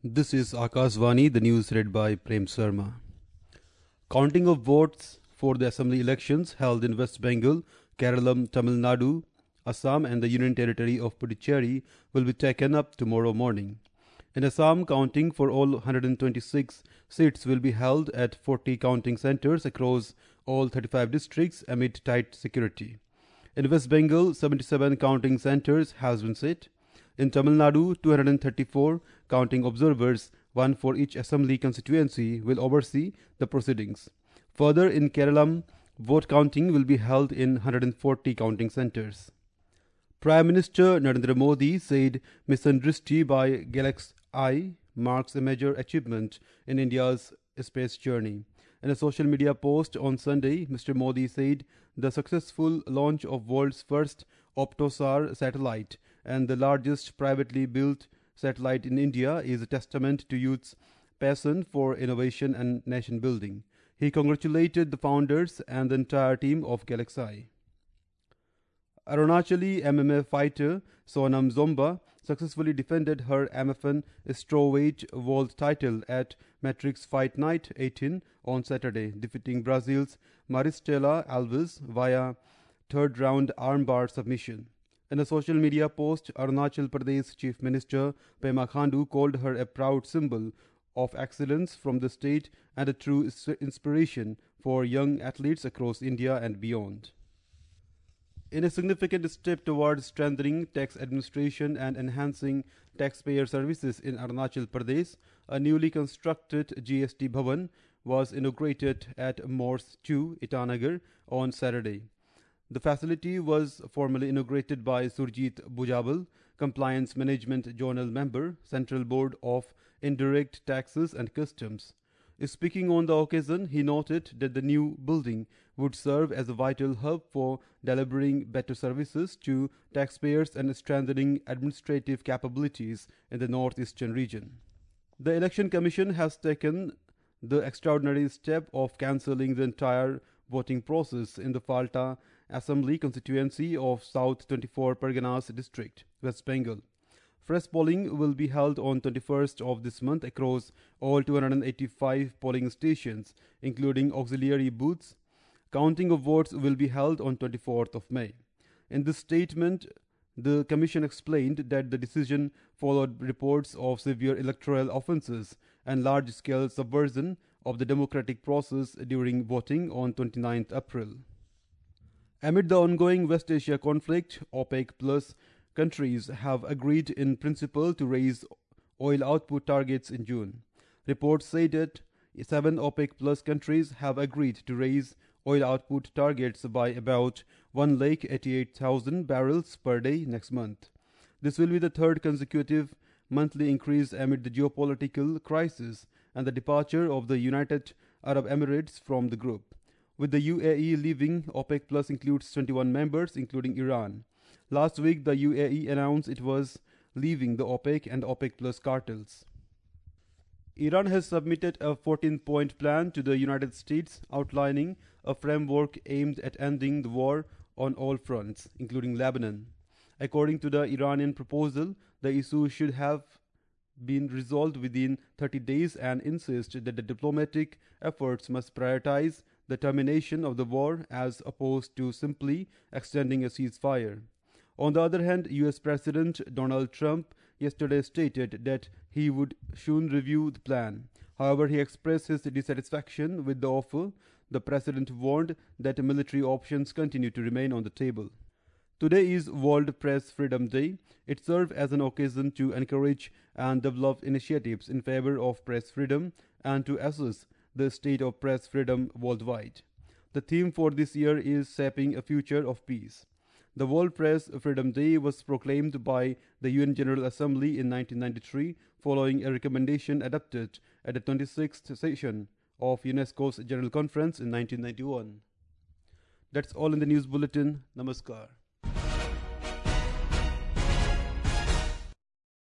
This is Akashvani, the news read by Prem Sharma. Counting of votes for the assembly elections held in West Bengal, Kerala, Tamil Nadu, Assam and the Union Territory of Puducherry will be taken up tomorrow morning. In Assam, counting for all 126 seats will be held at 40 counting centres across all 35 districts amid tight security. In West Bengal, 77 counting centres has been set. In Tamil Nadu, 234 counting observers, one for each assembly constituency, will oversee the proceedings. Further, in Kerala, vote counting will be held in 140 counting centres. Prime Minister Narendra Modi said Mission Drishti by Galaxy I marks a major achievement in India's space journey. In a social media post on Sunday, Mr. Modi said the successful launch of world's first Optosar satellite and the largest privately built satellite in India is a testament to youth's passion for innovation and nation building. He congratulated the founders and the entire team of Galaxy. Arunachali MMA fighter Sonam Zomba successfully defended her MFN strawweight world title at Matrix Fight Night 18 on Saturday, defeating Brazil's Maristela Alves via third round armbar submission. In a social media post, Arunachal Pradesh Chief Minister Pema Khandu called her a proud symbol of excellence from the state and a true inspiration for young athletes across India and beyond. In a significant step towards strengthening tax administration and enhancing taxpayer services in Arunachal Pradesh, a newly constructed GST Bhavan was inaugurated at Morse 2, Itanagar on Saturday. The facility was formally inaugurated by Surjit Bhujabal, Compliance Management Zonal Member, Central Board of Indirect Taxes and Customs. Speaking on the occasion, he noted that the new building would serve as a vital hub for delivering better services to taxpayers and strengthening administrative capabilities in the northeastern region. The Election Commission has taken the extraordinary step of cancelling the entire voting process in the Falta Assembly constituency of South 24 Parganas district, West Bengal. Fresh polling will be held on 21st of this month across all 285 polling stations, including auxiliary booths. Counting of votes will be held on 24th of May. In this statement, the Commission explained that the decision followed reports of severe electoral offences and large-scale subversion of the democratic process during voting on 29th April. Amid the ongoing West Asia conflict, OPEC Plus countries have agreed in principle to raise oil output targets in June. Reports say that 7 OPEC Plus countries have agreed to raise oil output targets by about 188,000 barrels per day next month. This will be the third consecutive monthly increase amid the geopolitical crisis and the departure of the United Arab Emirates from the group. With the UAE leaving, OPEC Plus includes 21 members, including Iran. Last week, the UAE announced it was leaving the OPEC and OPEC Plus cartels. Iran has submitted a 14-point plan to the United States outlining a framework aimed at ending the war on all fronts, including Lebanon. According to the Iranian proposal, the issue should have been resolved within 30 days and insists that the diplomatic efforts must prioritize the termination of the war as opposed to simply extending a ceasefire. On the other hand, US President Donald Trump yesterday stated that he would soon review the plan. However, he expressed his dissatisfaction with the offer. The president warned that military options continue to remain on the table. Today is World Press Freedom Day. It serves as an occasion to encourage and develop initiatives in favor of press freedom and to assess the state of press freedom worldwide. The theme for this year is Shaping a Future of Peace. The World Press Freedom Day was proclaimed by the UN General Assembly in 1993 following a recommendation adopted at the 26th session of UNESCO's General Conference in 1991. That's all in the news bulletin. Namaskar.